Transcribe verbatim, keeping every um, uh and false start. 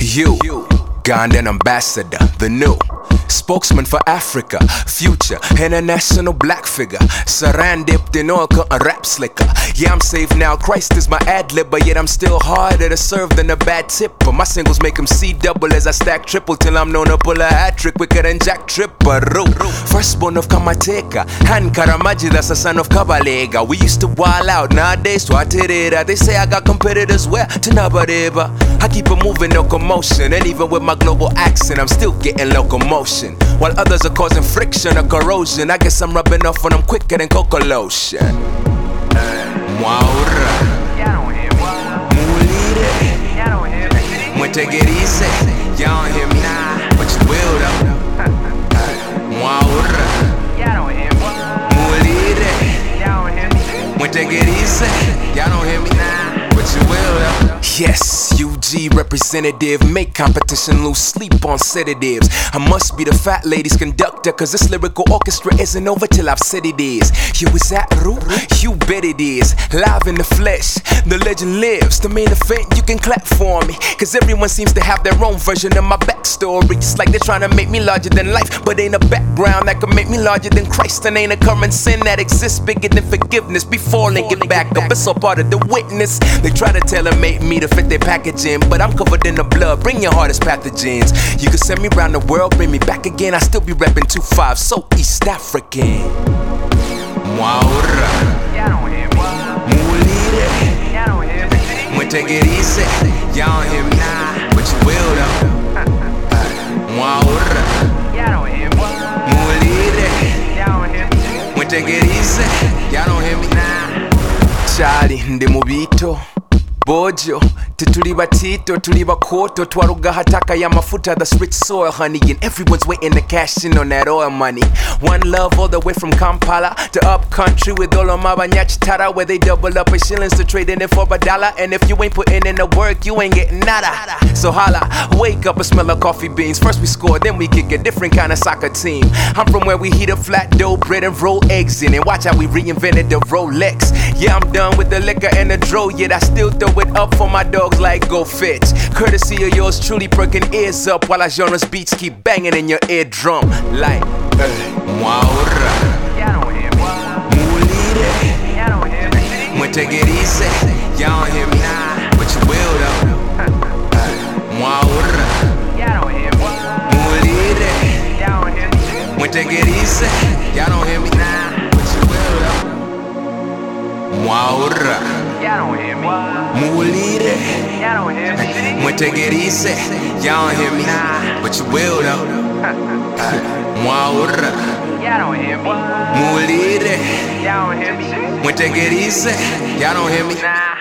you, Ugandan ambassador, the new spokesman for Africa, future international black figure, saran dipped in oil, cut a rap slicker. Yeah, I'm safe now, Christ is my ad-lib, but yet I'm still harder to serve than a bad tipper. My singles make them see double as I stack triple till I'm known to pull a hat-trick quicker than Jack Tripper. Firstborn of Kamateka, Han Karamaji, that's a son of Kabalega. We used to wild out, nowadays Twaterera. They say I got competitors where to Nabareba. I keep it moving, no commotion, and even with my global accent, I'm still getting locomotion. While others are causing friction or corrosion, I guess I'm rubbing off on them quicker than cocoa lotion. Mwaura Mulire Mwetegerize. Y'all don't hear me, but you will though. Mwaura Mulire Mwetegerize. Y'all don't hear me, but you will though. Yes, U G representative, make competition lose sleep on sedatives. I must be the fat lady's conductor, cause this lyrical orchestra isn't over till I've said it is. You is that Ru? You bet it is. Live in the flesh, the legend lives. The main event, you can clap for me, cause everyone seems to have their own version of my backstory. It's like they're trying to make me larger than life, but ain't a background that can make me larger than Christ. And ain't a current sin that exists bigger than forgiveness. Before they get back up, it's all part of the witness. They try to tailor-make me to fit their packaging, but I'm covered in the blood, bring your hardest pathogens. You can send me round the world, bring me back again, I still be reppin' two five, so East African. Mwaura Mulire Mwetegerize. Y'all don't hear me, but you will though. Mwaura Mulire Mwetegerize. Y'all don't hear me. Charlie ndi mubito Bojo, tituli batito, tuli bakoto, twaruga hataka ya mafuta, that's rich soil, honey, and everyone's waiting to cash in on that oil money. One love all the way from Kampala to up country with all of my banyach tara, where they double up in shillings to trade in it for a dollar. And if you ain't putting in the work, you ain't getting nada. So holla, wake up and smell of coffee beans. First we score, then we kick a different kind of soccer team. I'm from where we heat up flat dough, bread and roll eggs in, and watch how we reinvented the Rolex. Yeah, I'm done with the liquor and the dro, yet I still throw it up for my dogs like Go Fitch. Courtesy of yours truly, perking ears up while our genre's beats keep banging in your eardrum. Like Mwaura Mulire Mwetegerize. Y'all don't hear me, but you will though. Mwaura Mulire Mwetegerize. Y'all don't hear me, but you will though. Mwaura Mulire Mwetegerize. Y'all don't hear me, but you will though. Mwaura Mulire Mwetegerize. Y'all don't hear me.